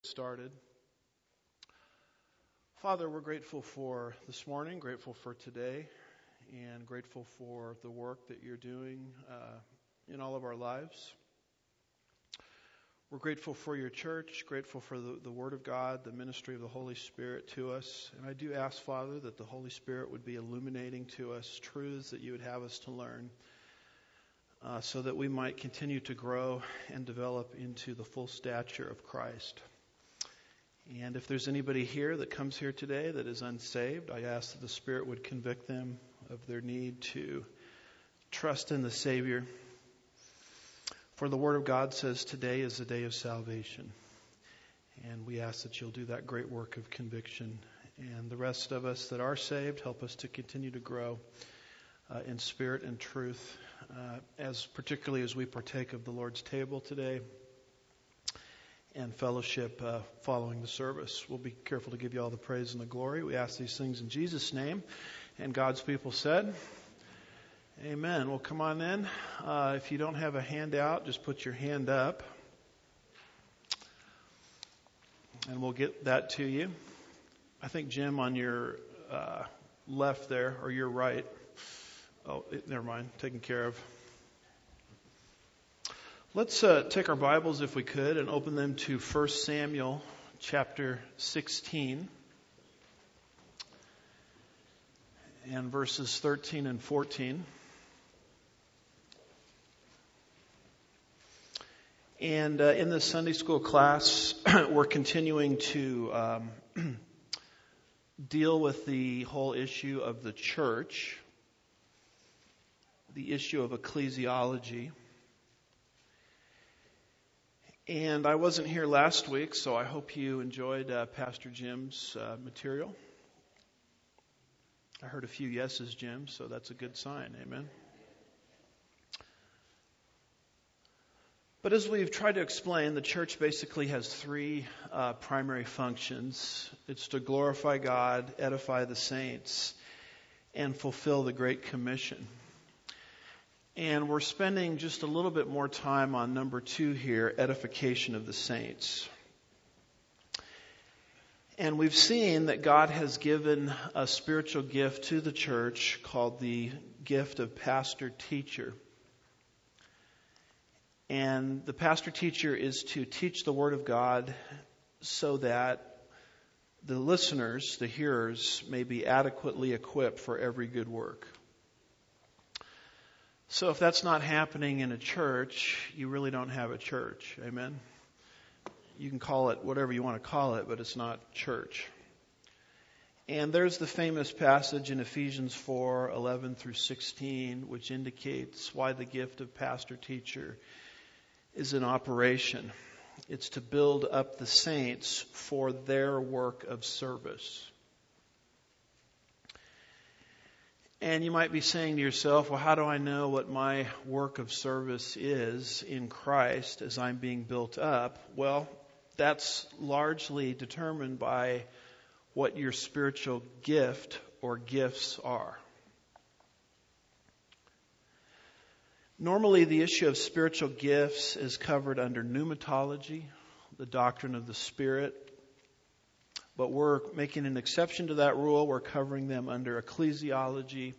Started. Father, we're grateful for this morning, grateful for today, and grateful for the work that you're doing in all of our lives. We're grateful for your church, grateful for the Word of God, the ministry of the Holy Spirit to us. And I do ask, Father, that the Holy Spirit would be illuminating to us truths that you would have us to learn, so that we might continue to grow and develop into the full stature of Christ. And if there's anybody here that comes here today that is unsaved, I ask that the Spirit would convict them of their need to trust in the Savior. For the Word of God says today is the day of salvation. And we ask that you'll do that great work of conviction. And the rest of us that are saved, help us to continue to grow in spirit and truth, particularly as we partake of the Lord's table today and fellowship following the service. We'll be careful to give you all the praise and the glory. We ask these things in Jesus' name. And God's people said, amen. Well, come on in. If you don't have a handout, just put your hand up, and we'll get that to you. I think, Jim, on your left there, or your right. Oh, never mind. Taken care of. Let's take our Bibles, if we could, and open them to 1 Samuel chapter 16 and verses 13 and 14. And in this Sunday school class, we're continuing to deal with the whole issue of the church, the issue of ecclesiology. And I wasn't here last week, so I hope you enjoyed Pastor Jim's material. I heard a few yeses, Jim, so that's a good sign. Amen. But as we've tried to explain, the church basically has three primary functions. It's to glorify God, edify the saints, and fulfill the Great Commission. And we're spending just a little bit more time on number 2 here, edification of the saints. And we've seen that God has given a spiritual gift to the church called the gift of pastor-teacher. And the pastor-teacher is to teach the Word of God so that the listeners, the hearers, may be adequately equipped for every good work. So if that's not happening in a church, you really don't have a church. Amen? You can call it whatever you want to call it, but it's not church. And there's the famous passage in Ephesians 4:11 through 16, which indicates why the gift of pastor-teacher is in operation. It's to build up the saints for their work of service. And you might be saying to yourself, well, how do I know what my work of service is in Christ as I'm being built up? Well, that's largely determined by what your spiritual gift or gifts are. Normally, the issue of spiritual gifts is covered under pneumatology, the doctrine of the Spirit. But we're making an exception to that rule. We're covering them under ecclesiology,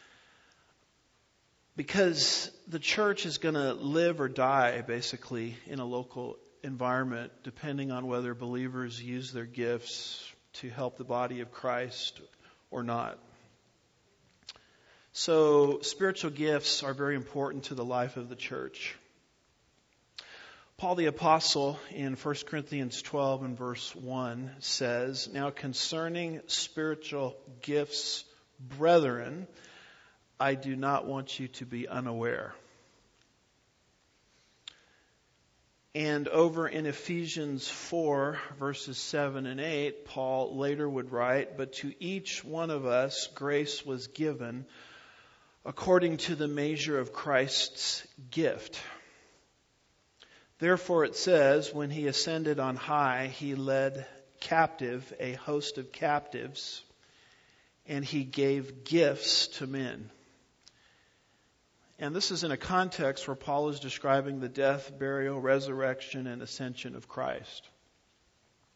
because the church is going to live or die, basically, in a local environment, depending on whether believers use their gifts to help the body of Christ or not. So, spiritual gifts are very important to the life of the church. Paul the Apostle in 1 Corinthians 12 and verse 1 says, "Now concerning spiritual gifts, brethren, I do not want you to be unaware." And over in Ephesians 4 verses 7 and 8, Paul later would write, "But to each one of us grace was given according to the measure of Christ's gift. Therefore it says, when he ascended on high, he led captive a host of captives, and he gave gifts to men." And this is in a context where Paul is describing the death, burial, resurrection, and ascension of Christ.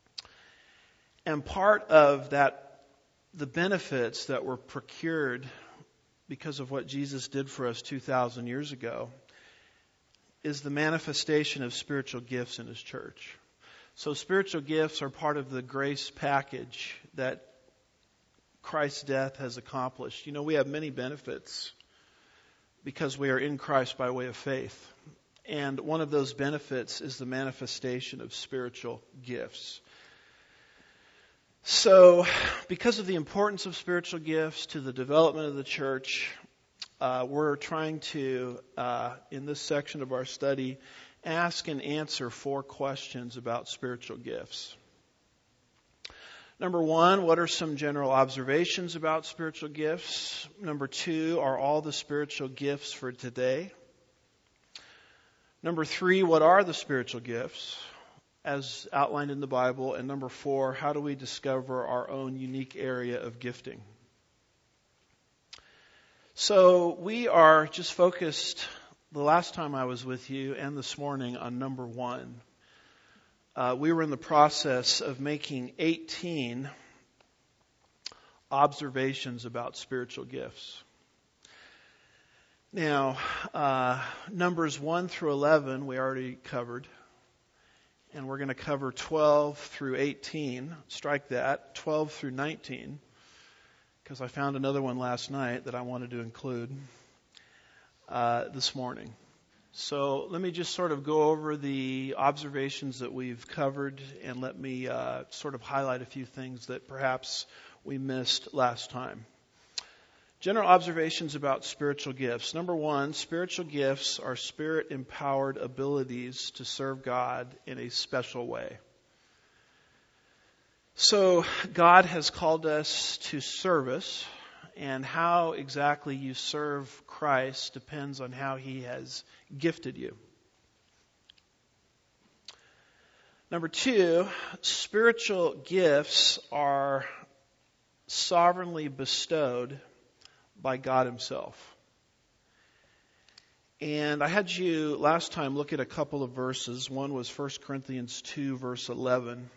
And part of that, the benefits that were procured because of what Jesus did for us 2,000 years ago, is the manifestation of spiritual gifts in His church. So spiritual gifts are part of the grace package that Christ's death has accomplished. You know, we have many benefits because we are in Christ by way of faith. And one of those benefits is the manifestation of spiritual gifts. So, because of the importance of spiritual gifts to the development of the church, we're trying to, in this section of our study, ask and answer 4 questions about spiritual gifts. Number 1, what are some general observations about spiritual gifts? Number 2, are all the spiritual gifts for today? Number 3, what are the spiritual gifts as outlined in the Bible? And number 4, how do we discover our own unique area of gifting? So we are just focused, the last time I was with you and this morning, on number 1. We were in the process of making 18 observations about spiritual gifts. Now, numbers 1 through 11 we already covered. And we're going to cover 12 through 18. Strike that. 12 through 19. Because I found another one last night that I wanted to include this morning. So let me just sort of go over the observations that we've covered, and let me sort of highlight a few things that perhaps we missed last time. General observations about spiritual gifts. Number 1, spiritual gifts are Spirit-empowered abilities to serve God in a special way. So God has called us to service, and how exactly you serve Christ depends on how He has gifted you. Number 2, spiritual gifts are sovereignly bestowed by God Himself. And I had you last time look at a couple of verses. One was 1 Corinthians 2, verse 11.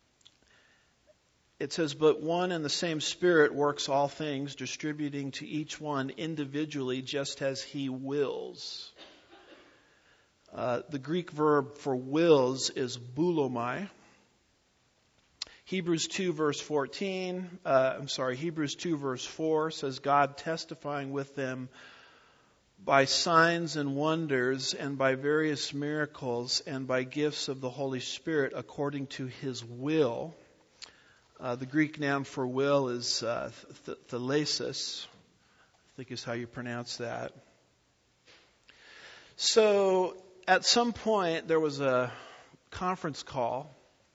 It says, "But one and the same Spirit works all things, distributing to each one individually just as He wills." The Greek verb for wills is boulomai. Hebrews 2 verse 4 says, "God testifying with them by signs and wonders and by various miracles and by gifts of the Holy Spirit according to His will." The Greek noun for will is thelesis, I think is how you pronounce that. So at some point there was a conference call,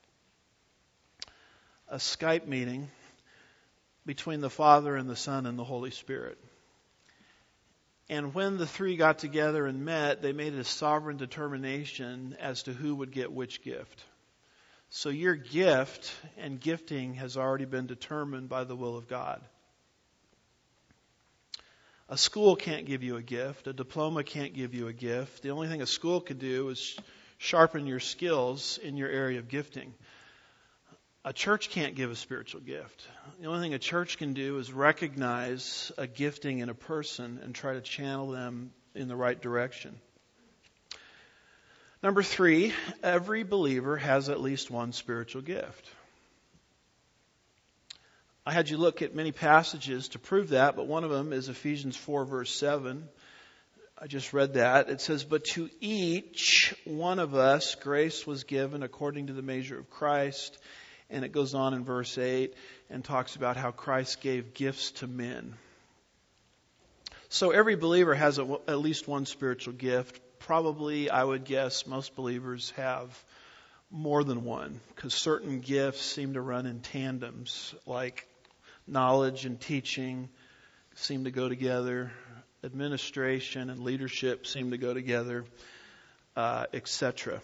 a Skype meeting between the Father and the Son and the Holy Spirit. And when the three got together and met, they made a sovereign determination as to who would get which gift. So your gift and gifting has already been determined by the will of God. A school can't give you a gift. A diploma can't give you a gift. The only thing a school can do is sharpen your skills in your area of gifting. A church can't give a spiritual gift. The only thing a church can do is recognize a gifting in a person and try to channel them in the right direction. Number 3, every believer has at least one spiritual gift. I had you look at many passages to prove that, but one of them is Ephesians 4 verse 7. I just read that. It says, "But to each one of us grace was given according to the measure of Christ." And it goes on in verse 8 and talks about how Christ gave gifts to men. So every believer has at least one spiritual gift. Probably, I would guess, most believers have more than one, because certain gifts seem to run in tandems, like knowledge and teaching seem to go together, administration and leadership seem to go together, etc.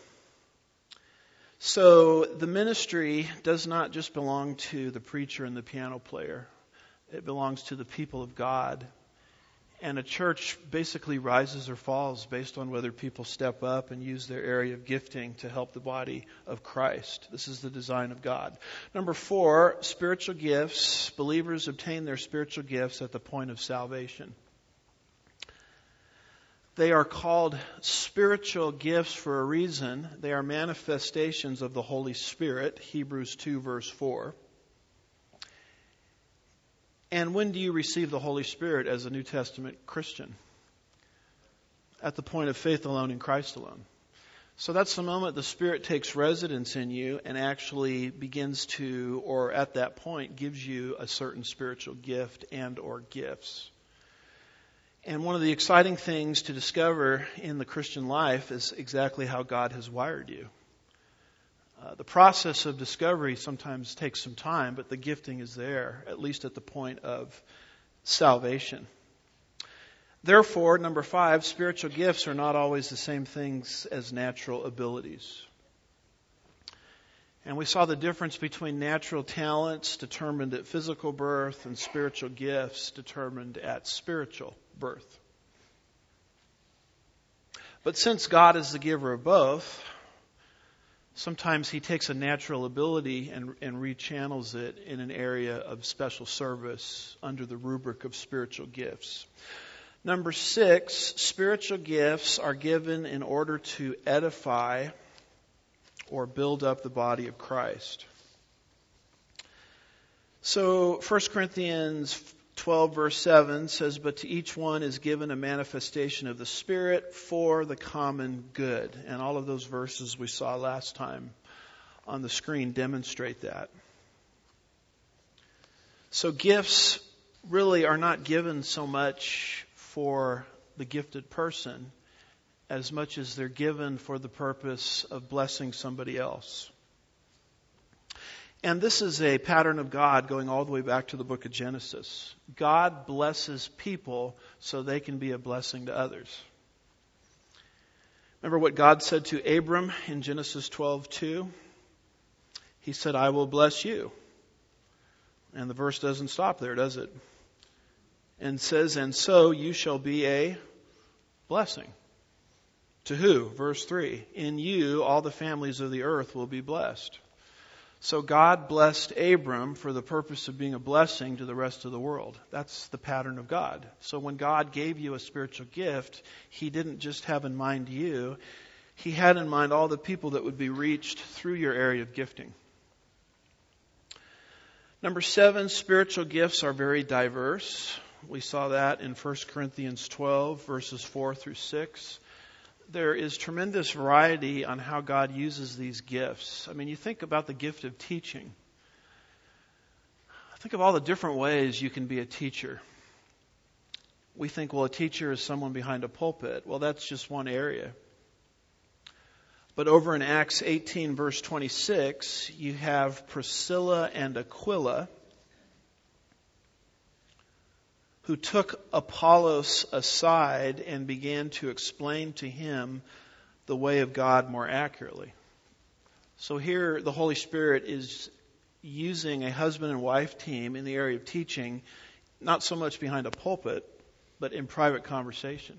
So the ministry does not just belong to the preacher and the piano player. It belongs to the people of God. And a church basically rises or falls based on whether people step up and use their area of gifting to help the body of Christ. This is the design of God. Number 4, spiritual gifts. Believers obtain their spiritual gifts at the point of salvation. They are called spiritual gifts for a reason. They are manifestations of the Holy Spirit, Hebrews 2, verse 4. And when do you receive the Holy Spirit as a New Testament Christian? At the point of faith alone in Christ alone. So that's the moment the Spirit takes residence in you and actually begins to, or at that point, gives you a certain spiritual gift and or gifts. And one of the exciting things to discover in the Christian life is exactly how God has wired you. The process of discovery sometimes takes some time, but the gifting is there, at least at the point of salvation. Therefore, number 5, spiritual gifts are not always the same things as natural abilities. And we saw the difference between natural talents determined at physical birth and spiritual gifts determined at spiritual birth. But since God is the giver of both, sometimes He takes a natural ability and rechannels it in an area of special service under the rubric of spiritual gifts. Number 6, spiritual gifts are given in order to edify or build up the body of Christ. So 1 Corinthians 12 verse 7 says, "But to each one is given a manifestation of the Spirit for the common good." And all of those verses we saw last time on the screen demonstrate that. So gifts really are not given so much for the gifted person as much as they're given for the purpose of blessing somebody else. And this is a pattern of God going all the way back to the book of Genesis. God blesses people so they can be a blessing to others. Remember what God said to Abram in Genesis 12:2? He said, "I will bless you." And the verse doesn't stop there, does it? And says, "And so you shall be a blessing." To who? Verse 3, "In you all the families of the earth will be blessed." So God blessed Abram for the purpose of being a blessing to the rest of the world. That's the pattern of God. So when God gave you a spiritual gift, He didn't just have in mind you. He had in mind all the people that would be reached through your area of gifting. Number 7, spiritual gifts are very diverse. We saw that in 1 Corinthians 12, verses 4 through 6. There is tremendous variety on how God uses these gifts. I mean, you think about the gift of teaching. Think of all the different ways you can be a teacher. We think, well, a teacher is someone behind a pulpit. Well, that's just one area. But over in Acts 18, verse 26, you have Priscilla and Aquila, who took Apollos aside and began to explain to him the way of God more accurately. So here the Holy Spirit is using a husband and wife team in the area of teaching, not so much behind a pulpit, but in private conversation.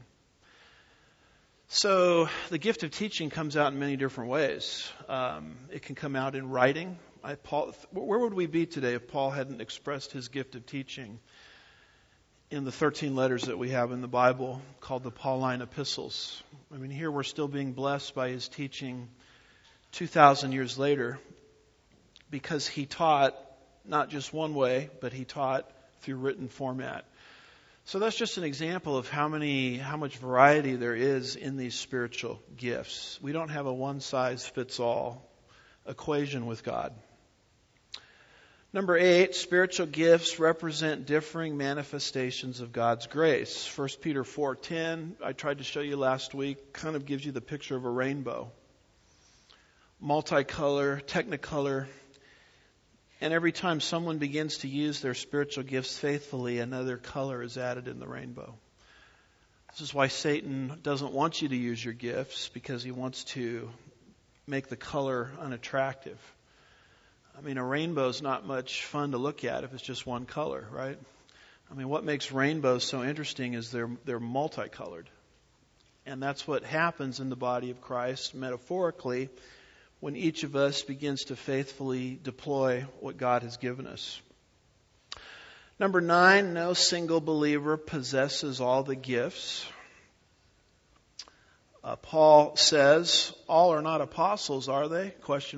So the gift of teaching comes out in many different ways. It can come out in writing. Where would we be today if Paul hadn't expressed his gift of teaching in the 13 letters that we have in the Bible called the Pauline epistles? I mean, here we're still being blessed by his teaching 2,000 years later because he taught not just one way, but he taught through written format. So that's just an example of how much variety there is in these spiritual gifts. We don't have a one-size-fits-all equation with God. Number 8, spiritual gifts represent differing manifestations of God's grace. 1 Peter 4:10, I tried to show you last week, kind of gives you the picture of a rainbow. Multicolor, technicolor. And every time someone begins to use their spiritual gifts faithfully, another color is added in the rainbow. This is why Satan doesn't want you to use your gifts, because he wants to make the color unattractive. I mean, a rainbow is not much fun to look at if it's just one color, right? I mean, what makes rainbows so interesting is they're multicolored. And that's what happens in the body of Christ, metaphorically, when each of us begins to faithfully deploy what God has given us. Number 9, no single believer possesses all the gifts. Paul says, all are not apostles, are they? ?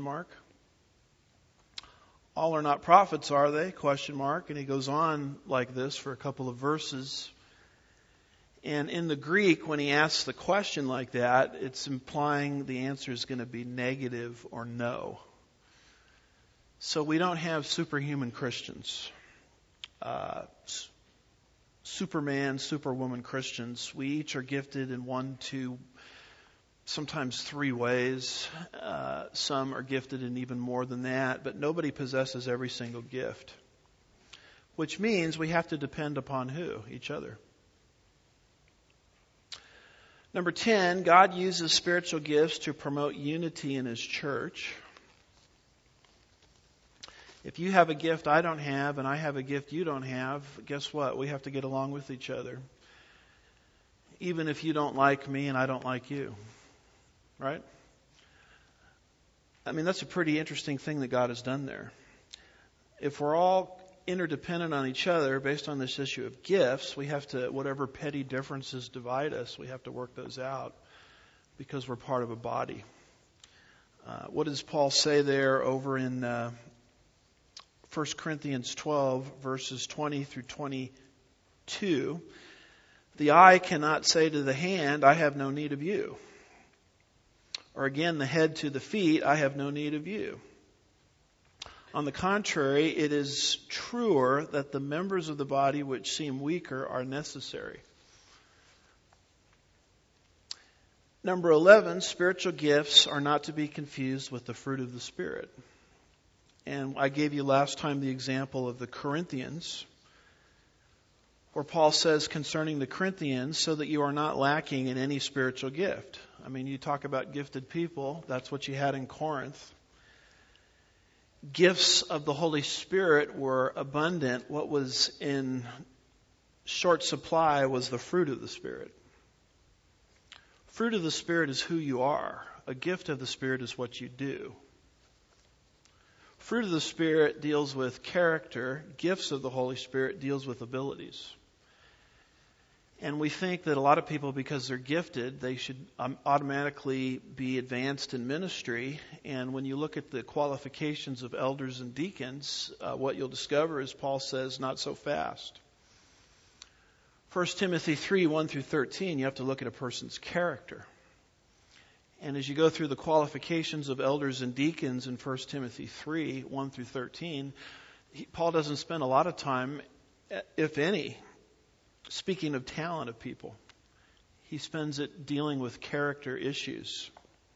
All are not prophets, are they? ? And he goes on like this for a couple of verses. And in the Greek, when he asks the question like that, it's implying the answer is going to be negative or no. So we don't have superhuman Christians, Superman, Superwoman Christians. We each are gifted in 1, 2, sometimes 3 ways. Some are gifted in even more than that, but nobody possesses every single gift. Which means we have to depend upon who? Each other. Number 10, God uses spiritual gifts to promote unity in His church. If you have a gift I don't have and I have a gift you don't have, guess what? We have to get along with each other. Even if you don't like me and I don't like you. Right? I mean, that's a pretty interesting thing that God has done there. If we're all interdependent on each other based on this issue of gifts, we have to, whatever petty differences divide us, we have to work those out because we're part of a body. What does Paul say there over in 1 Corinthians 12, verses 20 through 22? The eye cannot say to the hand, I have no need of you. Or again, the head to the feet, I have no need of you. On the contrary, it is truer that the members of the body which seem weaker are necessary. Number 11, spiritual gifts are not to be confused with the fruit of the Spirit. And I gave you last time the example of the Corinthians, where Paul says concerning the Corinthians, so that you are not lacking in any spiritual gift. I mean, you talk about gifted people, that's what you had in Corinth. Gifts of the Holy Spirit were abundant. What was in short supply was the fruit of the Spirit. Fruit of the Spirit is who you are. A gift of the Spirit is what you do. Fruit of the Spirit deals with character. Gifts of the Holy Spirit deals with abilities. And we think that a lot of people, because they're gifted, they should automatically be advanced in ministry. And when you look at the qualifications of elders and deacons, what you'll discover is Paul says, not so fast. 1 Timothy 3, 1 through 13, you have to look at a person's character. And as you go through the qualifications of elders and deacons in 1 Timothy 3, 1 through 13, Paul doesn't spend a lot of time, if any, speaking of talent of people. He spends it dealing with character issues.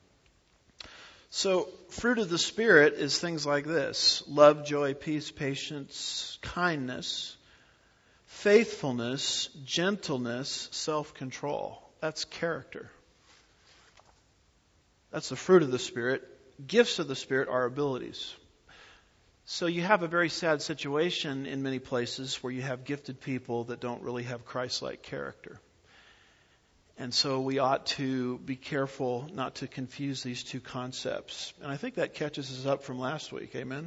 So, fruit of the Spirit is things like this: love, joy, peace, patience, kindness, faithfulness, gentleness, self-control. That's character. That's the fruit of the Spirit. Gifts of the Spirit are abilities. So you have a very sad situation in many places where you have gifted people that don't really have Christ-like character. And so we ought to be careful not to confuse these two concepts. And I think that catches us up from last week. Amen?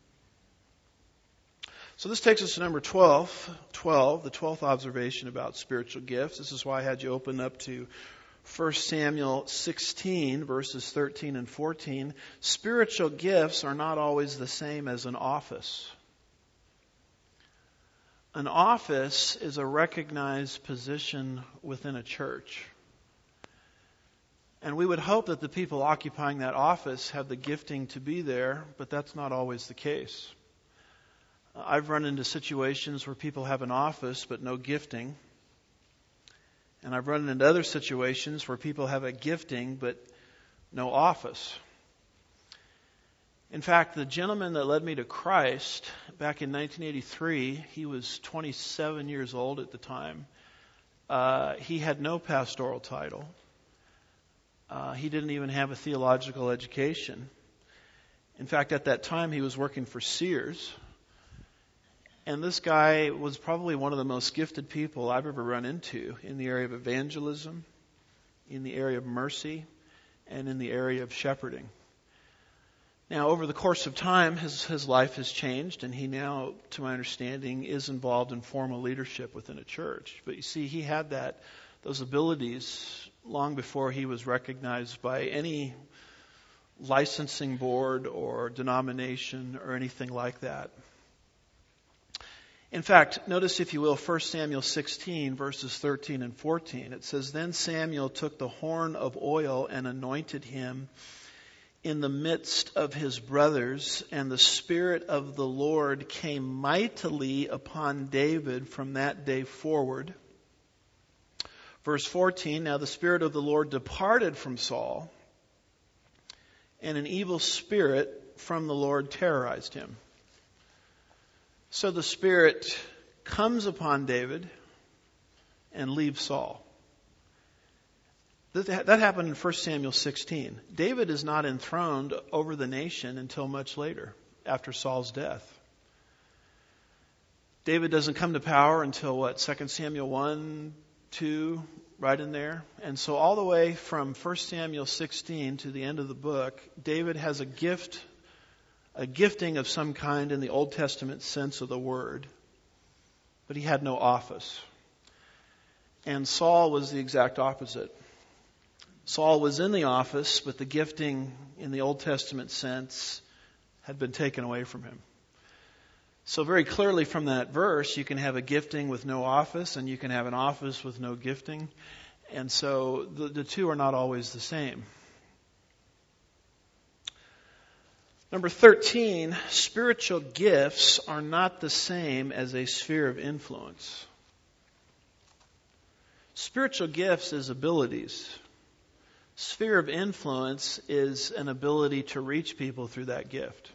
So this takes us to number 12, the 12th observation about spiritual gifts. This is why I had you open up to 1 Samuel 16, verses 13 and 14. Spiritual gifts are not always the same as an office. An office is a recognized position within a church. And we would hope that the people occupying that office have the gifting to be there, but that's not always the case. I've run into situations where people have an office but no gifting. And I've run into other situations where people have a gifting but no office. In fact, the gentleman that led me to Christ back in 1983, he was 27 years old at the time. He had no pastoral title. He didn't even have a theological education. In fact, at that time, he was working for Sears. And this guy was probably one of the most gifted people I've ever run into in the area of evangelism, in the area of mercy, and in the area of shepherding. Now, over the course of time, his life has changed, and he now, to my understanding, is involved in formal leadership within a church. But you see, he had those abilities long before he was recognized by any licensing board or denomination or anything like that. In fact, notice, if you will, 1 Samuel 16, verses 13 and 14. It says, "Then Samuel took the horn of oil and anointed him in the midst of his brothers, and the Spirit of the Lord came mightily upon David from that day forward." Verse 14, "Now the Spirit of the Lord departed from Saul, and an evil spirit from the Lord terrorized him." So the Spirit comes upon David and leaves Saul. That happened in 1 Samuel 16. David is not enthroned over the nation until much later, after Saul's death. David doesn't come to power until 2 Samuel 1, 2, right in there. And so all the way from 1 Samuel 16 to the end of the book, David has a gifting of some kind in the Old Testament sense of the word, but he had no office. And Saul was the exact opposite. Saul was in the office, but the gifting in the Old Testament sense had been taken away from him. So very clearly from that verse, you can have a gifting with no office, and you can have an office with no gifting. And so the two are not always the same. Number 13, spiritual gifts are not the same as a sphere of influence. Spiritual gifts is abilities. Sphere of influence is an ability to reach people through that gift.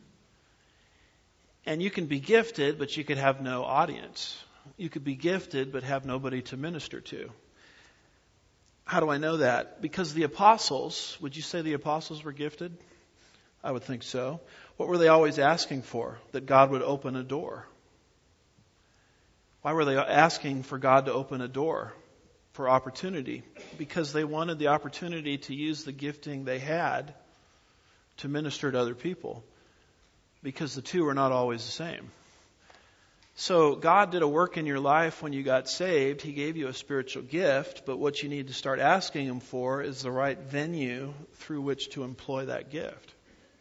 And you can be gifted, but you could have no audience. You could be gifted, but have nobody to minister to. How do I know that? Because the apostles, would you say the apostles were gifted? I would think so. What were they always asking for? That God would open a door. Why were they asking for God to open a door? For opportunity. Because they wanted the opportunity to use the gifting they had to minister to other people. Because the two are not always the same. So God did a work in your life when you got saved. He gave you a spiritual gift, but what you need to start asking Him for is the right venue through which to employ that gift.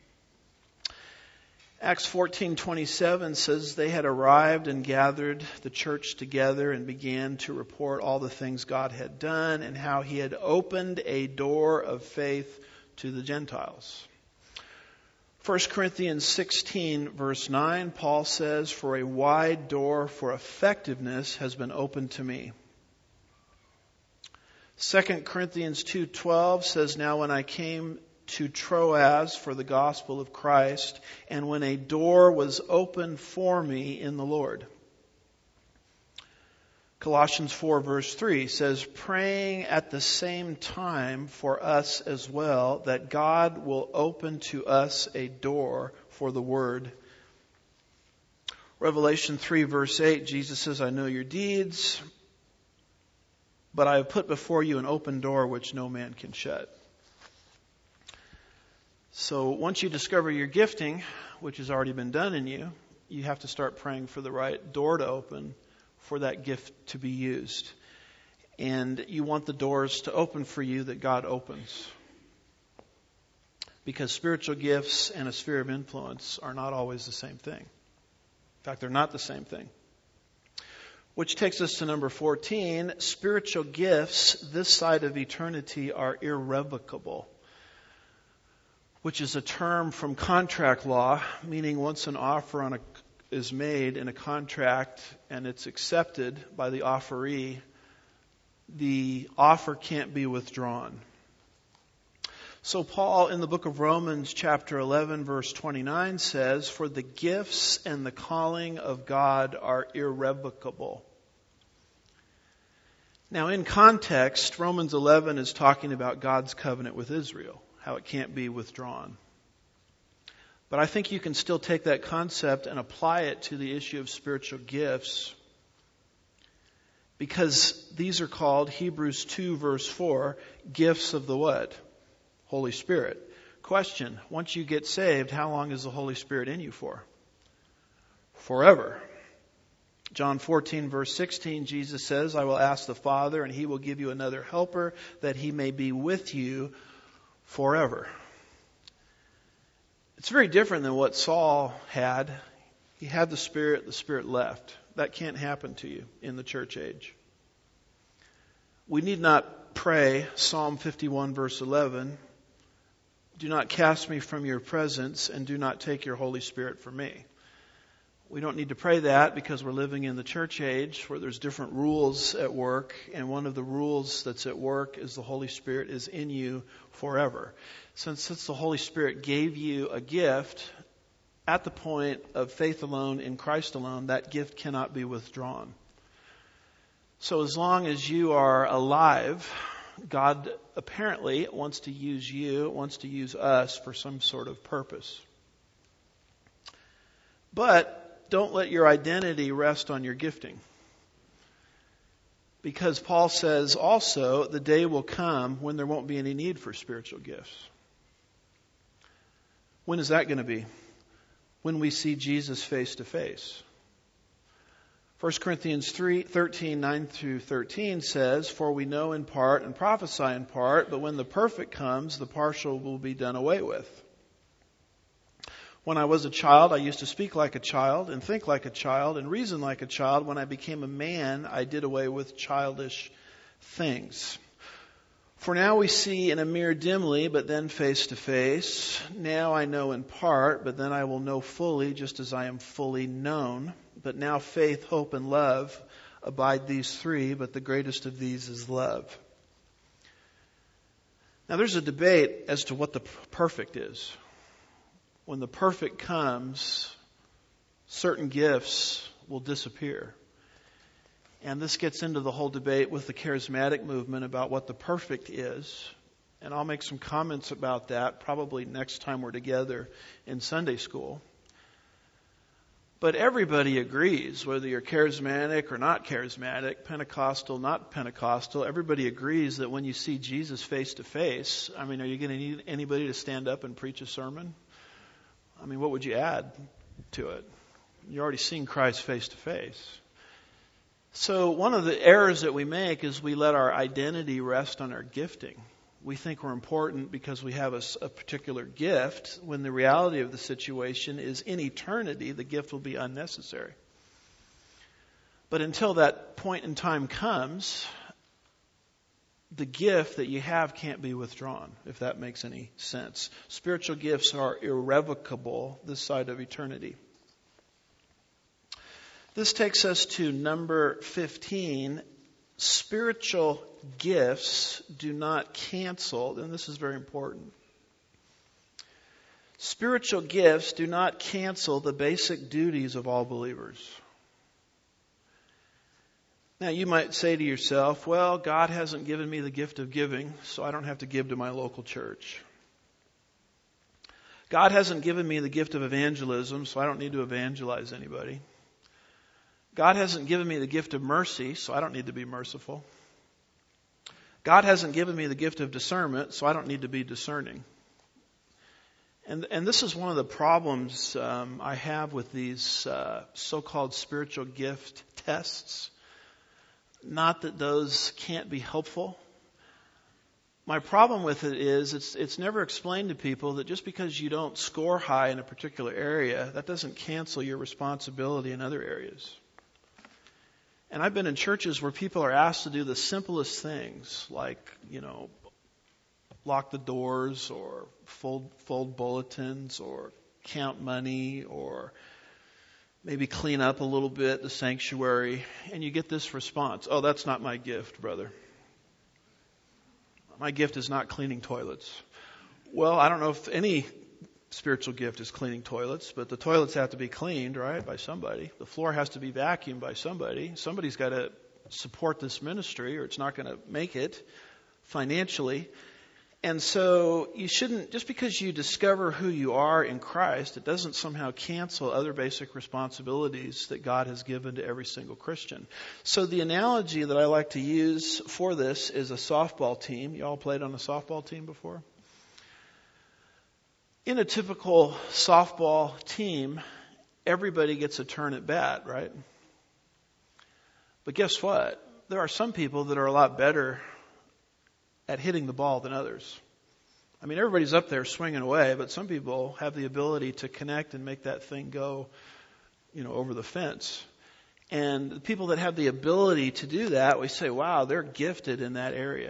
Acts 14:27 says they had arrived and gathered the church together and began to report all the things God had done and how He had opened a door of faith to the Gentiles. 1 Corinthians 16 verse 9, Paul says, "For a wide door for effectiveness has been opened to me." 2 Corinthians 2:12 says, "Now when I came to Troas for the gospel of Christ, and when a door was opened for me in the Lord." Colossians 4 verse 3 says, "Praying at the same time for us as well, that God will open to us a door for the word." Revelation 3 verse 8, Jesus says, "I know your deeds, but I have put before you an open door which no man can shut." So once you discover your gifting, which has already been done in you, you have to start praying for the right door to open for that gift to be used. And you want the doors to open for you that God opens. Because spiritual gifts and a sphere of influence are not always the same thing. In fact, they're not the same thing. Which takes us to number 14. Spiritual gifts this side of eternity are irrevocable. Which is a term from contract law, meaning once an offer is made in a contract and it's accepted by the offeree, the offer can't be withdrawn. So Paul in the book of Romans chapter 11 verse 29 says, "For the gifts and the calling of God are irrevocable." Now in context, Romans 11 is talking about God's covenant with Israel. How it can't be withdrawn. But I think you can still take that concept and apply it to the issue of spiritual gifts, because these are called, Hebrews 2 verse 4, gifts of the what? Holy Spirit. Question, once you get saved, how long is the Holy Spirit in you for? Forever. John 14 verse 16, Jesus says, I will ask the Father and He will give you another helper that He may be with you forever. It's very different than what Saul had. He had the Spirit left. That can't happen to you in the church age. We need not pray Psalm 51 verse 11, do not cast me from your presence and do not take your Holy Spirit from me. We don't need to pray that because we're living in the church age where there's different rules at work, and one of the rules that's at work is the Holy Spirit is in you forever. Since the Holy Spirit gave you a gift at the point of faith alone in Christ alone, that gift cannot be withdrawn. So as long as you are alive, God apparently wants to use you, wants to use us for some sort of purpose. But don't let your identity rest on your gifting. Because Paul says also, the day will come when there won't be any need for spiritual gifts. When is that going to be? When we see Jesus face to face. 1 Corinthians 13, 9 through 13 says, for we know in part and prophesy in part, but when the perfect comes, the partial will be done away with. When I was a child, I used to speak like a child and think like a child and reason like a child. When I became a man, I did away with childish things. For now we see in a mirror dimly, but then face to face. Now I know in part, but then I will know fully, just as I am fully known. But now faith, hope, and love abide these three, but the greatest of these is love. Now there's a debate as to what the perfect is. When the perfect comes, certain gifts will disappear. And this gets into the whole debate with the charismatic movement about what the perfect is. And I'll make some comments about that probably next time we're together in Sunday school. But everybody agrees, whether you're charismatic or not charismatic, Pentecostal, not Pentecostal, everybody agrees that when you see Jesus face to face, are you going to need anybody to stand up and preach a sermon? What would you add to it? You're already seeing Christ face to face. So one of the errors that we make is we let our identity rest on our gifting. We think we're important because we have a particular gift, when the reality of the situation is in eternity, the gift will be unnecessary. But until that point in time comes, the gift that you have can't be withdrawn, if that makes any sense. Spiritual gifts are irrevocable this side of eternity. This takes us to number 15. Spiritual gifts do not cancel, and this is very important. Spiritual gifts do not cancel the basic duties of all believers. Now you might say to yourself, well, God hasn't given me the gift of giving, so I don't have to give to my local church. God hasn't given me the gift of evangelism, so I don't need to evangelize anybody. God hasn't given me the gift of mercy, so I don't need to be merciful. God hasn't given me the gift of discernment, so I don't need to be discerning. And this is one of the problems I have with these so-called spiritual gift tests. Not that those can't be helpful. My problem with it is it's never explained to people that just because you don't score high in a particular area, that doesn't cancel your responsibility in other areas. And I've been in churches where people are asked to do the simplest things, like, lock the doors or fold bulletins or count money or maybe clean up a little bit the sanctuary, and you get this response, oh, that's not my gift, brother. My gift is not cleaning toilets. Well, I don't know if any spiritual gift is cleaning toilets, but the toilets have to be cleaned, right, by somebody. The floor has to be vacuumed by somebody. Somebody's got to support this ministry or it's not going to make it financially. And so you shouldn't, just because you discover who you are in Christ, it doesn't somehow cancel other basic responsibilities that God has given to every single Christian. So the analogy that I like to use for this is a softball team. You all played on a softball team before? In a typical softball team, everybody gets a turn at bat, right? But guess what? There are some people that are a lot better at hitting the ball than others. I mean, everybody's up there swinging away, but some people have the ability to connect and make that thing go, over the fence. And the people that have the ability to do that, we say, wow, they're gifted in that area.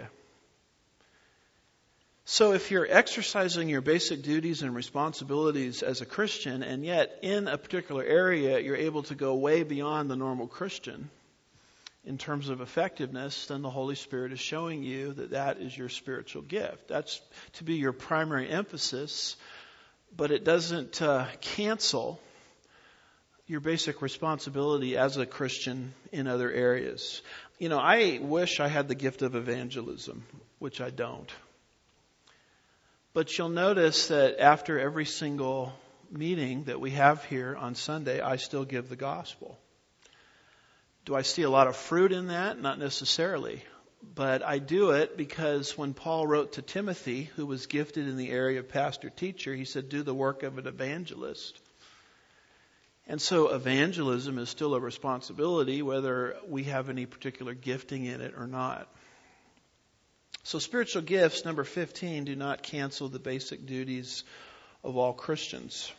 So if you're exercising your basic duties and responsibilities as a Christian, and yet in a particular area you're able to go way beyond the normal Christian in terms of effectiveness, then the Holy Spirit is showing you that that is your spiritual gift. That's to be your primary emphasis, but it doesn't cancel your basic responsibility as a Christian in other areas. I wish I had the gift of evangelism, which I don't. But you'll notice that after every single meeting that we have here on Sunday, I still give the gospel. Do I see a lot of fruit in that? Not necessarily. But I do it because when Paul wrote to Timothy, who was gifted in the area of pastor-teacher, he said, do the work of an evangelist. And so evangelism is still a responsibility, whether we have any particular gifting in it or not. So spiritual gifts, number 15, do not cancel the basic duties of all Christians.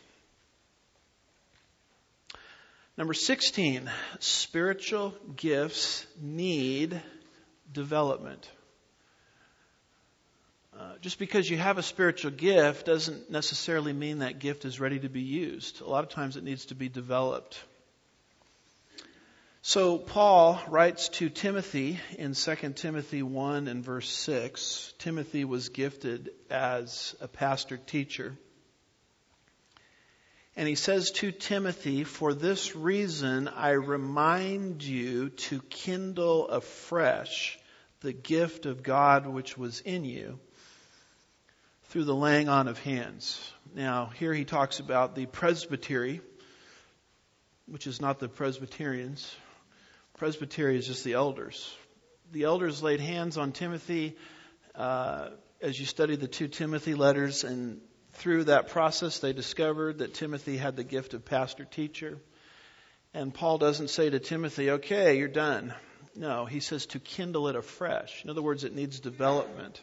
Number 16, spiritual gifts need development. Just because you have a spiritual gift doesn't necessarily mean that gift is ready to be used. A lot of times it needs to be developed. So Paul writes to Timothy in 2 Timothy 1 and verse 6. Timothy was gifted as a pastor-teacher. And he says to Timothy, for this reason I remind you to kindle afresh the gift of God which was in you through the laying on of hands. Now, here he talks about the presbytery, which is not the Presbyterians. Presbytery is just the elders. The elders laid hands on Timothy as you study the 2 Timothy letters, and through that process they discovered that Timothy had the gift of pastor-teacher. And Paul doesn't say to Timothy, okay, you're done. No, he says to kindle it afresh. In other words, it needs development.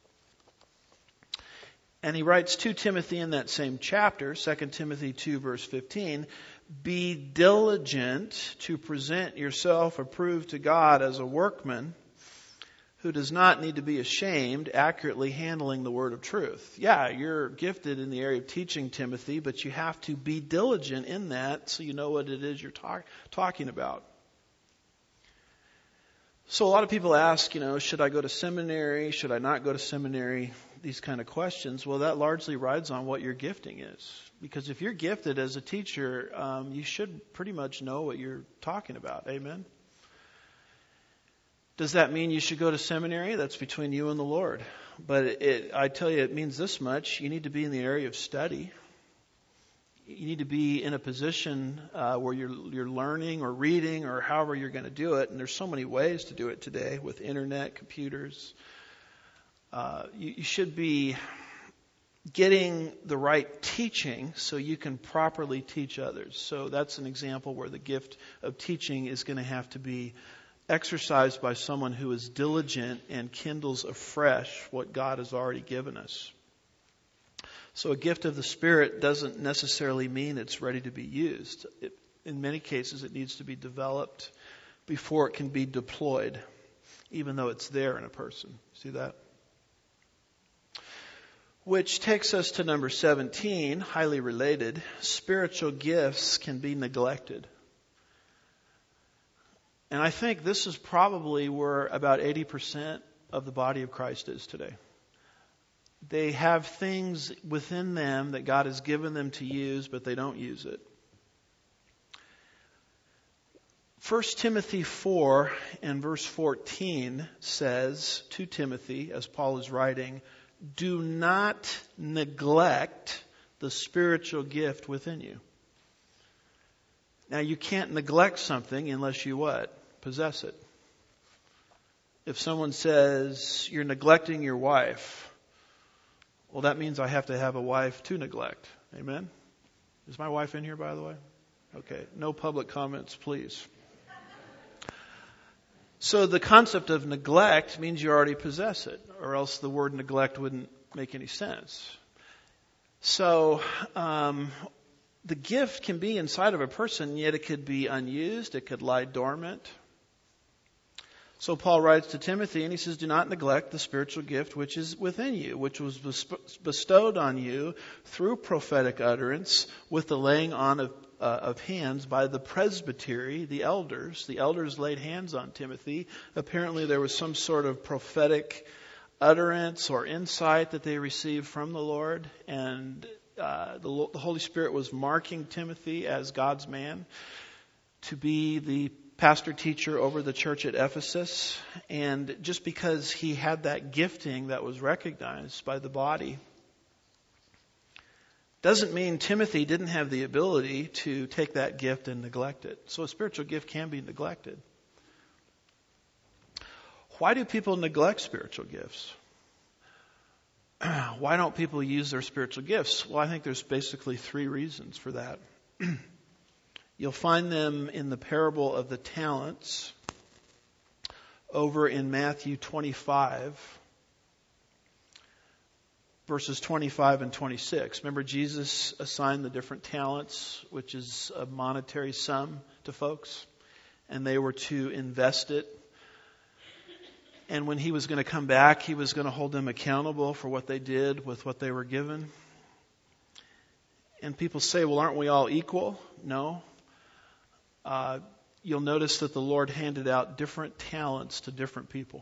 And he writes to Timothy in that same chapter, 2 Timothy 2 verse 15, be diligent to present yourself approved to God as a workman who does not need to be ashamed, accurately handling the word of truth. Yeah, you're gifted in the area of teaching, Timothy, but you have to be diligent in that so you know what it is you're talking about. So a lot of people ask, should I go to seminary? Should I not go to seminary? These kind of questions. Well, that largely rides on what your gifting is. Because if you're gifted as a teacher, you should pretty much know what you're talking about. Amen? Does that mean you should go to seminary? That's between you and the Lord. But I tell you, it means this much. You need to be in the area of study. You need to be in a position where you're learning or reading or however you're going to do it. And there's so many ways to do it today with internet, computers. You should be getting the right teaching so you can properly teach others. So that's an example where the gift of teaching is going to have to be exercised by someone who is diligent and kindles afresh what God has already given us. So a gift of the Spirit doesn't necessarily mean it's ready to be used. In many cases, it needs to be developed before it can be deployed, even though it's there in a person. See that? Which takes us to number 17, highly related. Spiritual gifts can be neglected. And I think this is probably where about 80% of the body of Christ is today. They have things within them that God has given them to use, but they don't use it. 1 Timothy 4 and verse 14 says to Timothy, as Paul is writing, do not neglect the spiritual gift within you. Now, you can't neglect something unless you what? Possess it. If someone says, you're neglecting your wife, well, that means I have to have a wife to neglect. Amen? Is my wife in here, by the way? Okay. No public comments, please. So the concept of neglect means you already possess it, or else the word neglect wouldn't make any sense. So the gift can be inside of a person, yet it could be unused. It could lie dormant. So Paul writes to Timothy, and he says, do not neglect the spiritual gift which is within you, which was bestowed on you through prophetic utterance with the laying on of hands by the presbytery, the elders. The elders laid hands on Timothy. Apparently there was some sort of prophetic utterance or insight that they received from the Lord, and the Holy Spirit was marking Timothy as God's man to be the pastor teacher over the church at Ephesus. And just because he had that gifting that was recognized by the body doesn't mean Timothy didn't have the ability to take that gift and neglect it. So a spiritual gift can be neglected. Why do people neglect spiritual gifts? Why don't people use their spiritual gifts? Well, I think there's basically three reasons for that. You'll find them in the parable of the talents over in Matthew 25, verses 25 and 26. Remember, Jesus assigned the different talents, which is a monetary sum to folks, and they were to invest it. And when he was going to come back, he was going to hold them accountable for what they did with what they were given. And people say, well, aren't we all equal? No. You'll notice that the Lord handed out different talents to different people.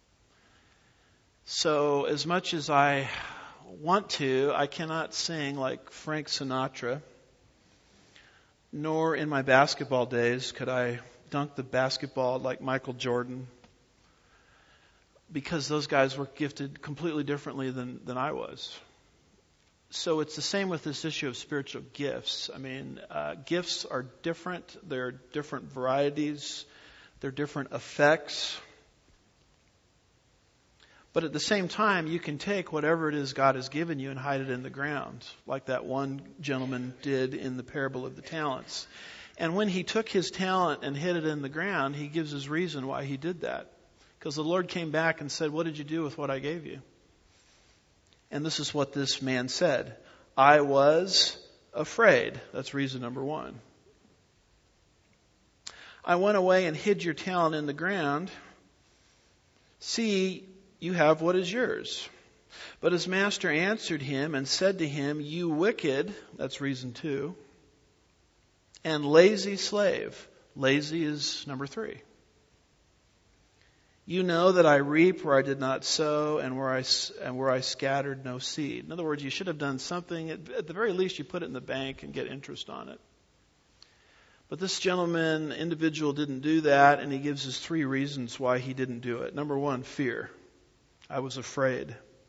So as much as I want to, I cannot sing like Frank Sinatra, nor in my basketball days could I dunk the basketball like Michael Jordan, because those guys were gifted completely differently than I was. So it's the same with this issue of spiritual gifts. I mean, gifts are different. They're different varieties. They're different effects. But at the same time, you can take whatever it is God has given you and hide it in the ground, like that one gentleman did in the parable of the talents. And when he took his talent and hid it in the ground, he gives his reason why he did that. Because the Lord came back and said, what did you do with what I gave you? And this is what this man said. I was afraid. That's reason number one. I went away and hid your talent in the ground. See, you have what is yours. But his master answered him and said to him, you wicked, that's reason two, and lazy slave. Lazy is number three. You know that I reap where I did not sow, and where I scattered no seed. In other words, you should have done something. At the very least, you put it in the bank and get interest on it. But this individual didn't do that, and he gives us three reasons why he didn't do it. Number one, fear. I was afraid.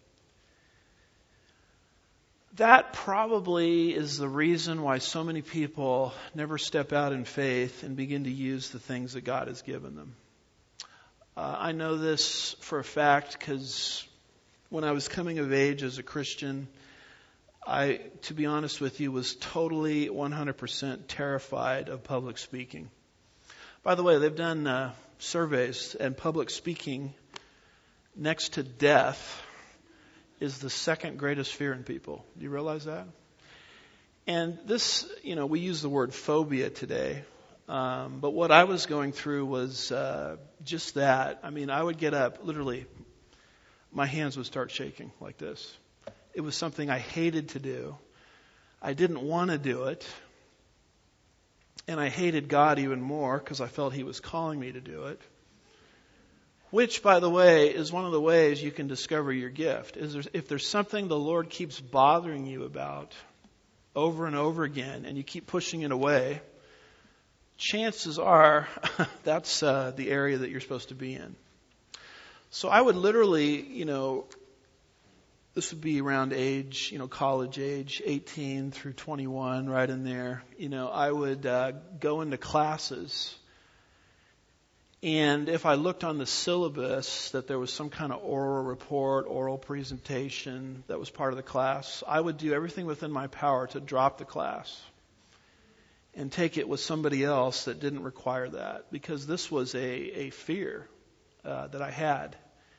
That probably is the reason why so many people never step out in faith and begin to use the things that God has given them. I know this for a fact because when I was coming of age as a Christian, I, to be honest with you, was totally 100% terrified of public speaking. By the way, they've done surveys, and public speaking next to death is the second greatest fear in people. Do you realize that? And this, we use the word phobia today. But what I was going through was just that. I mean, I would get up, literally, my hands would start shaking like this. It was something I hated to do. I didn't want to do it. And I hated God even more because I felt He was calling me to do it. Which, by the way, is one of the ways you can discover your gift. If there's something the Lord keeps bothering you about over and over again, and you keep pushing it away, chances are that's the area that you're supposed to be in. So I would literally, this would be around age, college age, 18 through 21, right in there. I would go into classes, and if I looked on the syllabus that there was some kind of oral report, oral presentation that was part of the class, I would do everything within my power to drop the class and take it with somebody else that didn't require that, because this was a fear that I had.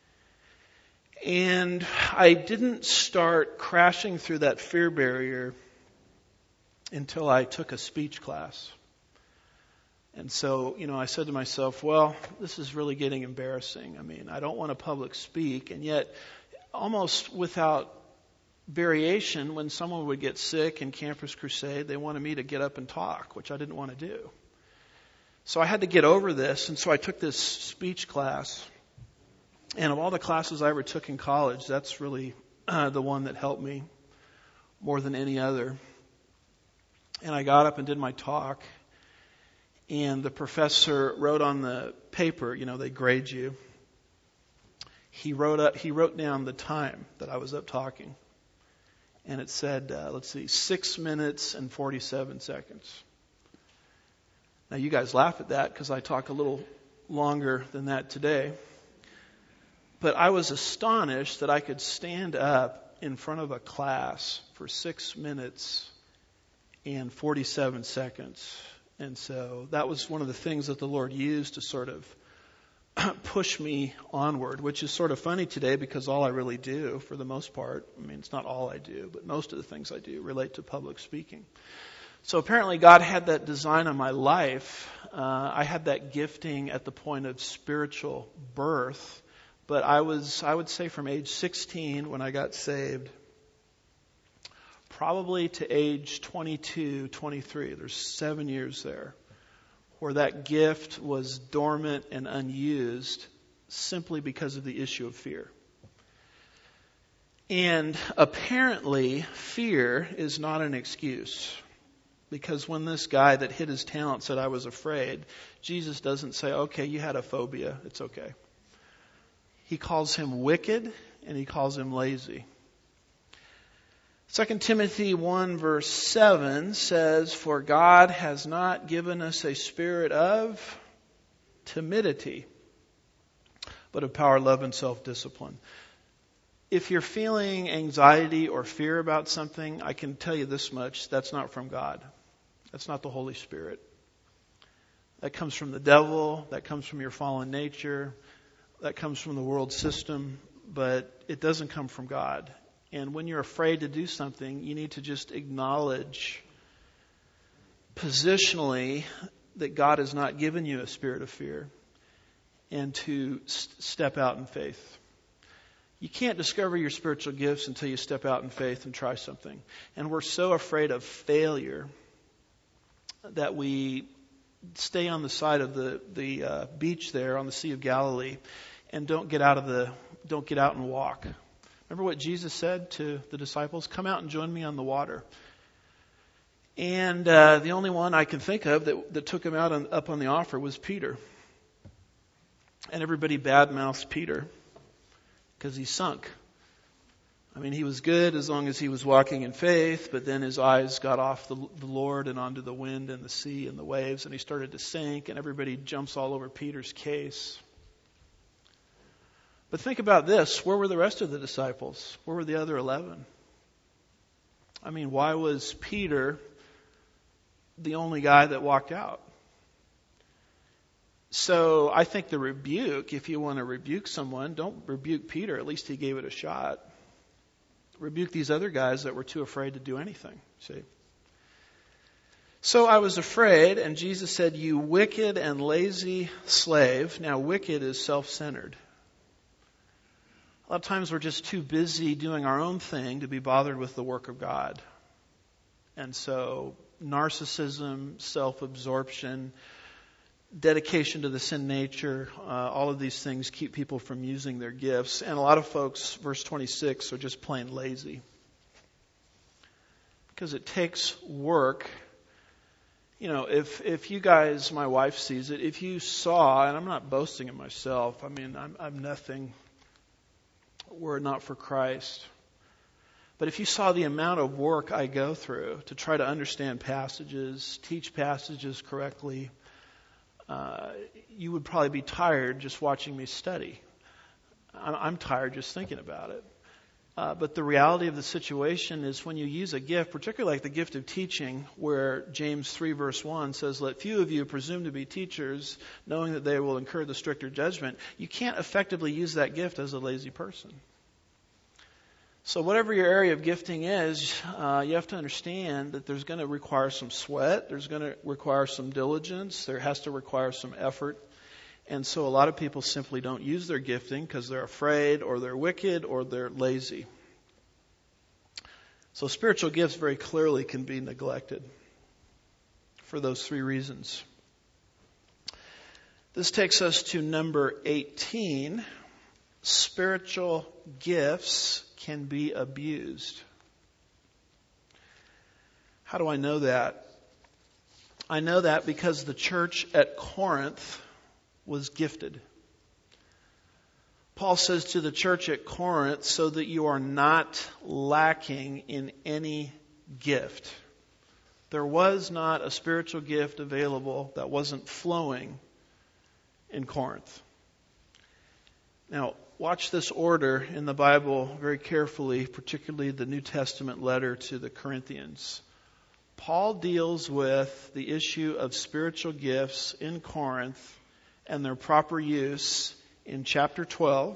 And I didn't start crashing through that fear barrier until I took a speech class. And so, I said to myself, well, this is really getting embarrassing. I don't want to public speak. And yet, almost without variation, when someone would get sick in Campus Crusade, they wanted me to get up and talk, which I didn't want to do. So I had to get over this, and so I took this speech class. And of all the classes I ever took in college, that's really the one that helped me more than any other. And I got up and did my talk, and the professor wrote on the paper, they grade you. He wrote down the time that I was up talking. And it said, 6 minutes and 47 seconds. Now you guys laugh at that because I talk a little longer than that today. But I was astonished that I could stand up in front of a class for 6 minutes and 47 seconds. And so that was one of the things that the Lord used to sort of push me onward, which is sort of funny today because all I really do, for the most part, it's not all I do, but most of the things I do relate to public speaking. So apparently God had that design on my life. I had that gifting at the point of spiritual birth. But I would say from age 16 when I got saved, probably to age 22, 23, there's 7 years there, where that gift was dormant and unused simply because of the issue of fear. And apparently, fear is not an excuse. Because when this guy that hid his talent said I was afraid, Jesus doesn't say, okay, you had a phobia, it's okay. He calls him wicked, and he calls him lazy. 2 Timothy 1 verse 7 says, for God has not given us a spirit of timidity, but of power, love, and self-discipline. If you're feeling anxiety or fear about something, I can tell you this much, that's not from God. That's not the Holy Spirit. That comes from the devil, that comes from your fallen nature, that comes from the world system, but it doesn't come from God. And when you're afraid to do something, you need to just acknowledge positionally that God has not given you a spirit of fear and to step out in faith. You can't discover your spiritual gifts until you step out in faith and try something. And we're so afraid of failure that we stay on the side of the beach there on the Sea of Galilee and don't get out and walk. Remember what Jesus said to the disciples? Come out and join me on the water. And the only one I can think of that took him out up on the offer was Peter. And everybody badmouthed Peter because he sunk. He was good as long as he was walking in faith, but then his eyes got off the Lord and onto the wind and the sea and the waves, and he started to sink, and everybody jumps all over Peter's case. But think about this. Where were the rest of the disciples? Where were the other 11? Why was Peter the only guy that walked out? So I think the rebuke, if you want to rebuke someone, don't rebuke Peter. At least he gave it a shot. Rebuke these other guys that were too afraid to do anything. See? So I was afraid, and Jesus said, you wicked and lazy slave. Now, wicked is self-centered. A lot of times we're just too busy doing our own thing to be bothered with the work of God. And so narcissism, self-absorption, dedication to the sin nature, all of these things keep people from using their gifts. And a lot of folks, verse 26, are just plain lazy. Because it takes work. If you guys, my wife sees it, if you saw, and I'm not boasting of myself, I'm nothing were it not for Christ. But if you saw the amount of work I go through to try to understand passages, teach passages correctly, you would probably be tired just watching me study. I'm tired just thinking about it. But the reality of the situation is when you use a gift, particularly like the gift of teaching, where James 3 verse 1 says, "Let few of you presume to be teachers, knowing that they will incur the stricter judgment," you can't effectively use that gift as a lazy person. So whatever your area of gifting is, you have to understand that there's going to require some sweat, there's going to require some diligence, there has to require some effort. And so a lot of people simply don't use their gifting because they're afraid or they're wicked or they're lazy. So spiritual gifts very clearly can be neglected for those three reasons. This takes us to number 18. Spiritual gifts can be abused. How do I know that? I know that because the church at Corinth was gifted. Paul says to the church at Corinth, so that you are not lacking in any gift. There was not a spiritual gift available that wasn't flowing in Corinth. Now, watch this order in the Bible very carefully, particularly the New Testament letter to the Corinthians. Paul deals with the issue of spiritual gifts in Corinth and their proper use in chapter 12.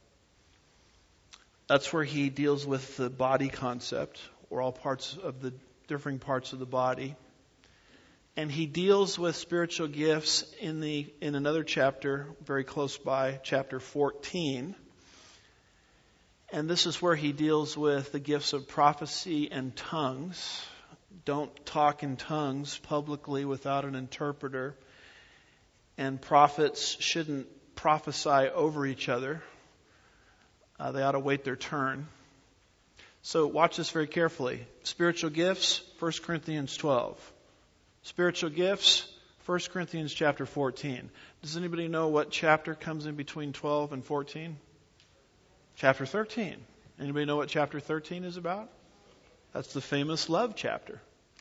That's where he deals with the body concept, or all parts of the differing parts of the body. And he deals with spiritual gifts in another chapter very close by, chapter 14. And this is where he deals with the gifts of prophecy and tongues. Don't talk in tongues publicly without an interpreter. And prophets shouldn't prophesy over each other. They ought to wait their turn. So watch this very carefully. Spiritual gifts, 1 Corinthians 12. Spiritual gifts, 1 Corinthians chapter 14. Does anybody know what chapter comes in between 12 and 14? Chapter 13. Anybody know what chapter 13 is about? That's the famous love chapter.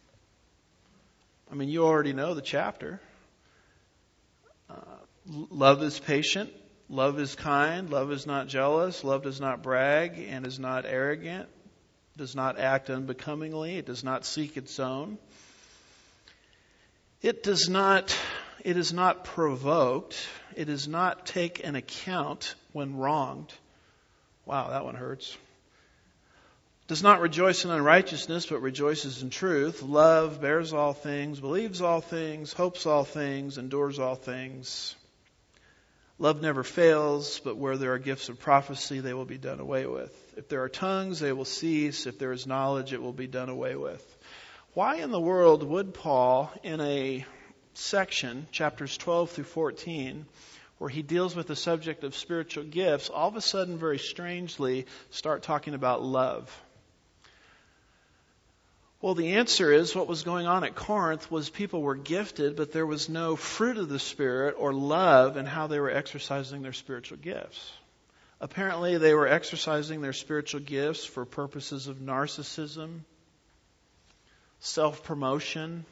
I mean, you already know the chapter. Love is patient. Love is kind. Love is not jealous. Love does not brag and is not arrogant. Does not act unbecomingly. It does not seek its own. It is not provoked. It does not take an account when wronged. Wow, that one hurts. Does not rejoice in unrighteousness, but rejoices in truth. Love bears all things, believes all things, hopes all things, endures all things. Love never fails, but where there are gifts of prophecy, they will be done away with. If there are tongues, they will cease. If there is knowledge, it will be done away with. Why in the world would Paul, in a section, chapters 12 through 14, where he deals with the subject of spiritual gifts, all of a sudden, very strangely, start talking about love? Well, the answer is what was going on at Corinth was people were gifted, but there was no fruit of the Spirit or love in how they were exercising their spiritual gifts. Apparently, they were exercising their spiritual gifts for purposes of narcissism, self-promotion.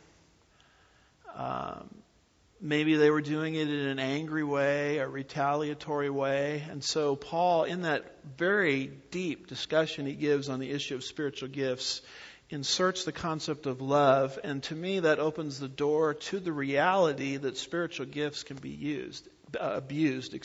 Maybe they were doing it in an angry way, a retaliatory way. And so Paul, in that very deep discussion he gives on the issue of spiritual gifts, inserts the concept of love. And to me, that opens the door to the reality that spiritual gifts can be abused.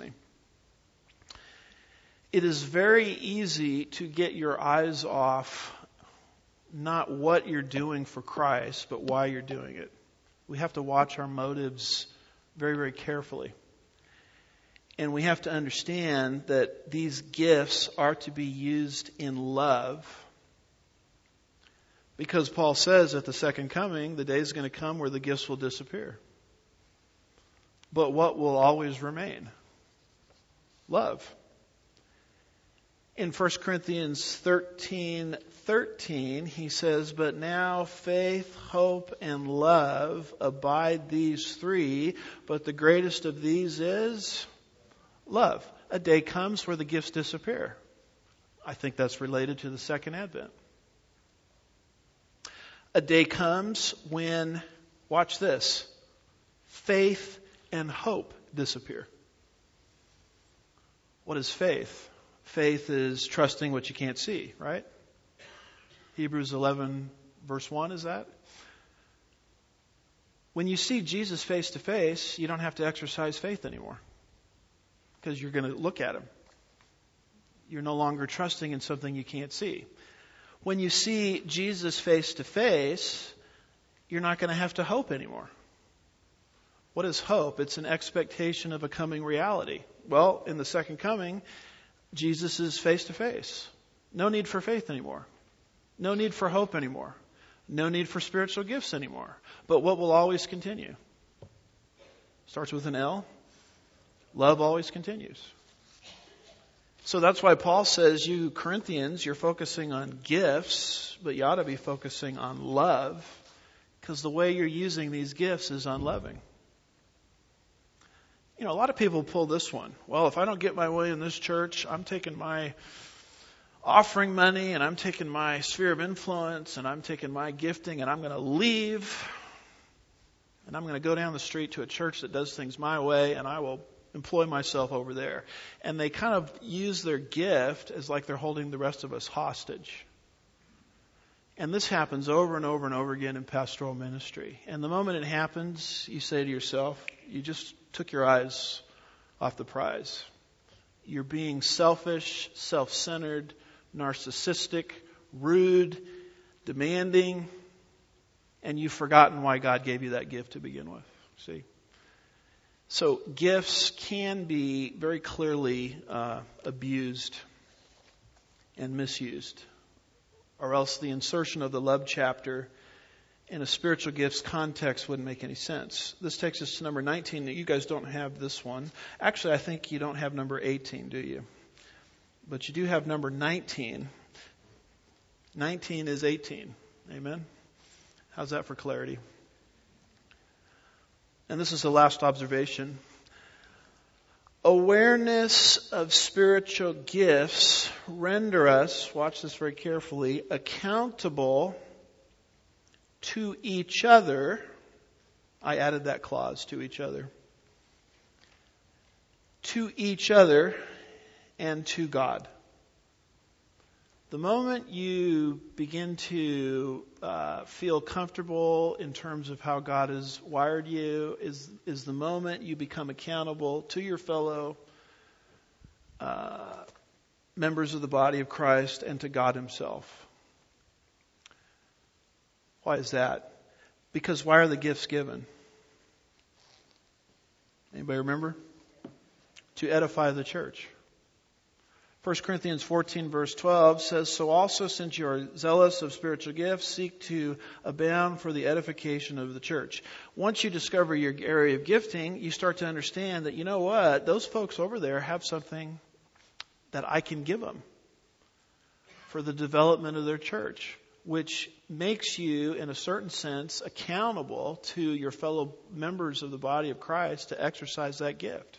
It is very easy to get your eyes off not what you're doing for Christ, but why you're doing it. We have to watch our motives very, very carefully. And we have to understand that these gifts are to be used in love. Because Paul says at the second coming, the day is going to come where the gifts will disappear. But what will always remain? Love. In 1 Corinthians 13:13, he says, "But now faith, hope, and love abide, these three, but the greatest of these is love." A day comes where the gifts disappear. I think that's related to the second advent. A day comes when, watch this, faith and hope disappear. What is faith? Faith is trusting what you can't see, right? Hebrews 11 verse 1 is that? When you see Jesus face to face, you don't have to exercise faith anymore because you're going to look at him. You're no longer trusting in something you can't see. When you see Jesus face to face, you're not going to have to hope anymore. What is hope? It's an expectation of a coming reality. Well, in the second coming, Jesus is face to face. No need for faith anymore. No need for hope anymore. No need for spiritual gifts anymore. But what will always continue? Starts with an L. Love always continues. So that's why Paul says, you Corinthians, you're focusing on gifts, but you ought to be focusing on love, because the way you're using these gifts is unloving. You know, a lot of people pull this one. Well, if I don't get my way in this church, I'm taking my offering money and I'm taking my sphere of influence and I'm taking my gifting and I'm going to leave and I'm going to go down the street to a church that does things my way and I will employ myself over there. And they kind of use their gift as like they're holding the rest of us hostage. And this happens over and over and over again in pastoral ministry. And the moment it happens, you say to yourself, you just took your eyes off the prize. You're being selfish, self-centered, narcissistic, rude, demanding, and you've forgotten why God gave you that gift to begin with. See? So gifts can be very clearly abused and misused, or else the insertion of the love chapter in a spiritual gifts context wouldn't make any sense. This takes us to number 19. You guys don't have this one. Actually, I think you don't have number 18, do you? But you do have number 19. 19 is 18. Amen? How's that for clarity? And this is the last observation. Awareness of spiritual gifts render us, watch this very carefully, accountable to each other. I added that clause, to each other. To each other and to God. The moment you begin to feel comfortable in terms of how God has wired you is the moment you become accountable to your fellow members of the body of Christ and to God himself. Why is that? Because why are the gifts given? Anybody remember? To edify the church. 1 Corinthians 14 verse 12 says, so also since you are zealous of spiritual gifts, seek to abound for the edification of the church. Once you discover your area of gifting, you start to understand that, you know what, those folks over there have something that I can give them for the development of their church, which makes you, in a certain sense, accountable to your fellow members of the body of Christ to exercise that gift.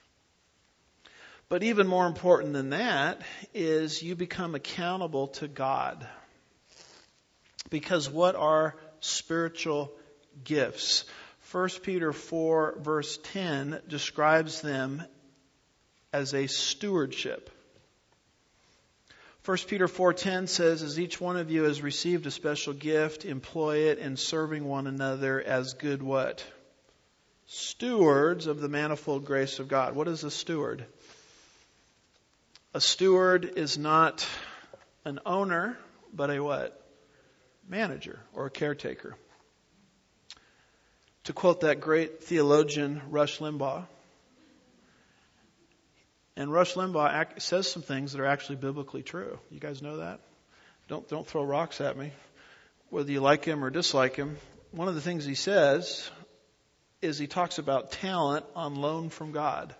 But even more important than that is you become accountable to God. Because what are spiritual gifts? 1 Peter 4 verse 10 describes them as a stewardship. 1 Peter 4:10 says, as each one of you has received a special gift, employ it in serving one another as good what? Stewards of the manifold grace of God. What is a steward? A steward is not an owner, but a what? Manager or a caretaker. To quote that great theologian, Rush Limbaugh, and Rush Limbaugh says some things that are actually biblically true. You guys know that? Don't throw rocks at me, whether you like him or dislike him. One of the things he says is he talks about talent on loan from God.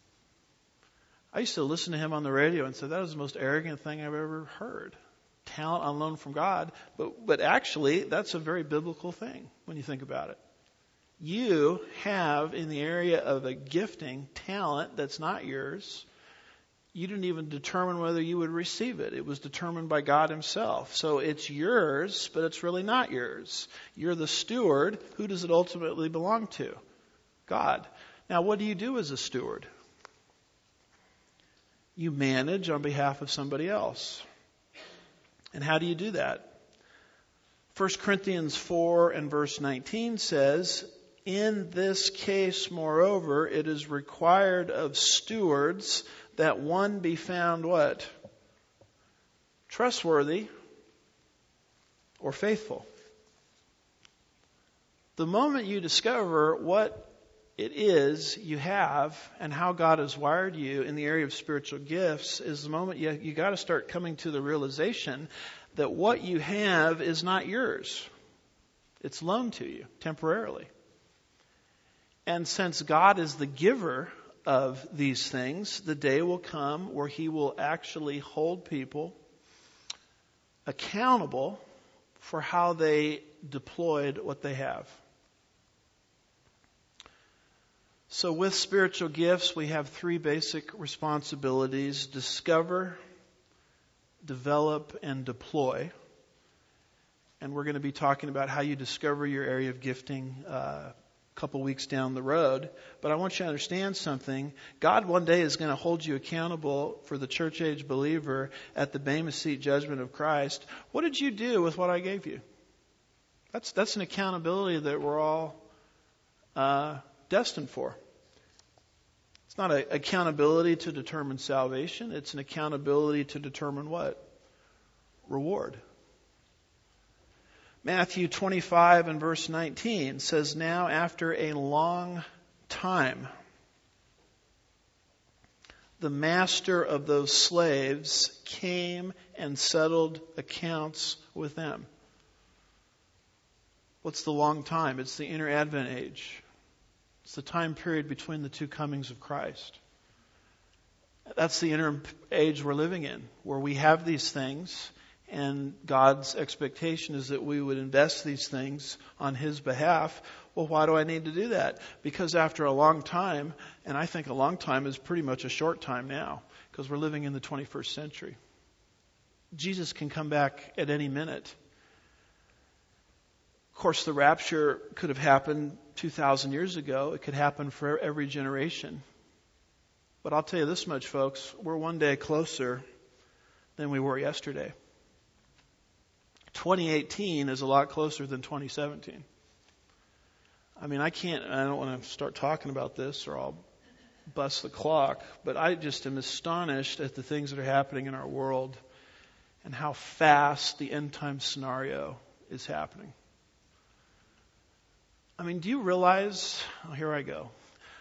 I used to listen to him on the radio and say, that was the most arrogant thing I've ever heard. Talent on loan from God. But actually, that's a very biblical thing when you think about it. You have, in the area of a gifting, talent that's not yours. you didn't even determine whether you would receive it. It was determined by God himself. So it's yours, but it's really not yours. You're the steward. Who does it ultimately belong to? God. Now, what do you do as a steward? You manage on behalf of somebody else. And how do you do that? 1 Corinthians 4 and verse 19 says, in this case, moreover, it is required of stewards that one be found what? Trustworthy or faithful. The moment you discover what it is you have and how God has wired you in the area of spiritual gifts is the moment you got to start coming to the realization that what you have is not yours. It's loaned to you temporarily. And since God is the giver of these things, the day will come where he will actually hold people accountable for how they deployed what they have. So with spiritual gifts, we have three basic responsibilities: discover, develop, and deploy. And we're going to be talking about how you discover your area of gifting a couple weeks down the road. But I want you to understand something. God one day is going to hold you accountable for the church age believer at the Bema Seat judgment of Christ. What did you do with what I gave you? That's an accountability that we're all destined for. It's not an accountability to determine salvation. It's an accountability to determine what? Reward. Matthew 25 and verse 19 says, now after a long time, the master of those slaves came and settled accounts with them. What's the long time? It's the inner Advent age. It's the time period between the two comings of Christ. That's the inner age we're living in, where we have these things, and God's expectation is that we would invest these things on his behalf. Well, why do I need to do that? Because after a long time, and I think a long time is pretty much a short time now, because we're living in the 21st century. Jesus can come back at any minute. Of course, the rapture could have happened 2,000 years ago. It could happen for every generation. But I'll tell you this much, folks. We're one day closer than we were yesterday. 2018 is a lot closer than 2017. I mean, I don't want to start talking about this or I'll bust the clock, but I just am astonished at the things that are happening in our world and how fast the end time scenario is happening. I mean, do you realize, here I go,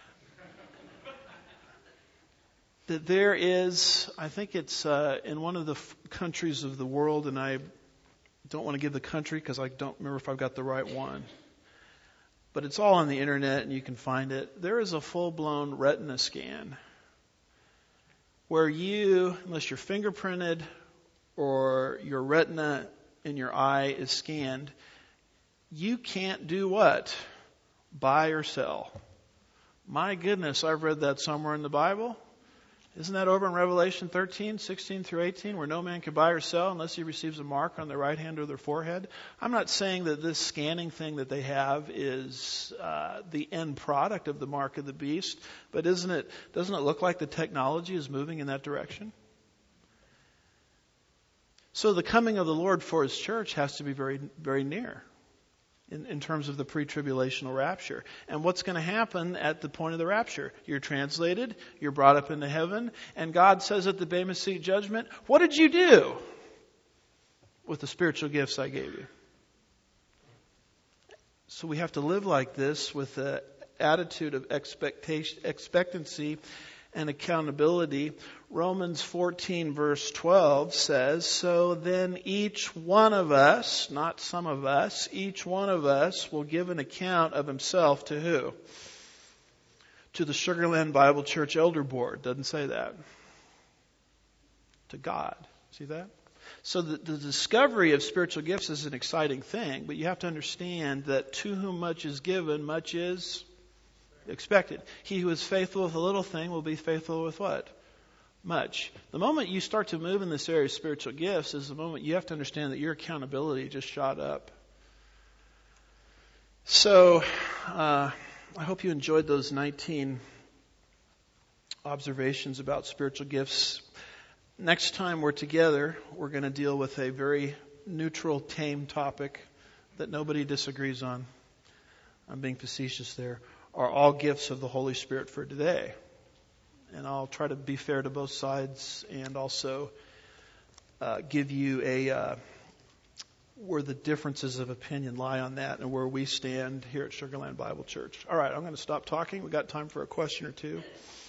that there is, I think it's in one of the countries of the world, and I don't want to give the country because I don't remember if I've got the right one, but it's all on the internet and you can find it. There is a full-blown retina scan where you, unless you're fingerprinted or your retina in your eye is scanned, you can't do what? Buy or sell. My goodness, I've read that somewhere in the Bible. Isn't that over in Revelation 13, 16 through 18, where no man can buy or sell unless he receives a mark on their right hand or their forehead? I'm not saying that this scanning thing that they have is the end product of the mark of the beast, but doesn't it look like the technology is moving in that direction? So the coming of the Lord for his church has to be very, very near in terms of the pre-tribulational rapture. And what's going to happen at the point of the rapture? You're translated, you're brought up into heaven, and God says at the Bema Seat judgment, what did you do with the spiritual gifts I gave you? So we have to live like this with the attitude of expectancy and accountability. Romans 14 verse 12 says, so then each one of us, not some of us, each one of us will give an account of himself to who? To the Sugar Land Bible Church Elder Board. Doesn't say that. To God. See that? So the discovery of spiritual gifts is an exciting thing, but you have to understand that to whom much is given, much is expected. He who is faithful with a little thing will be faithful with what? much. The moment you start to move in this area of spiritual gifts is the moment you have to understand that your accountability just shot up. So, I hope you enjoyed those 19 observations about spiritual gifts. Next time we're together, we're going to deal with a very neutral, tame topic that nobody disagrees on. I'm being facetious there. Are all gifts of the Holy Spirit for today? And I'll try to be fair to both sides and also give you where the differences of opinion lie on that and where we stand here at Sugar Land Bible Church. All right, I'm going to stop talking. We've got time for a question or two.